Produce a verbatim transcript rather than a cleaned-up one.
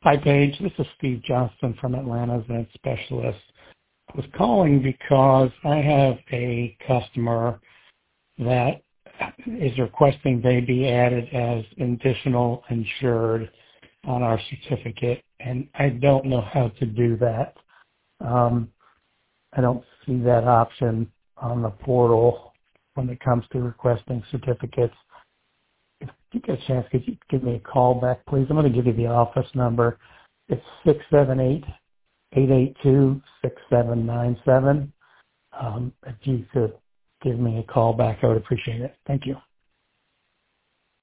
Hi, Paige. This is Steve Johnston from Atlanta Event Specialist. I was calling because I have a customer that is requesting they be added as additional insured on our certificate, and I don't know how to do that. Um, I don't see that option on the portal when it comes to requesting certificates. If you get a chance, could you give me a call back, please? I'm going to give you the office number. It's six seven eight, eight eight two, six seven nine seven. Um, if you could give me a call back, I would appreciate it. Thank you.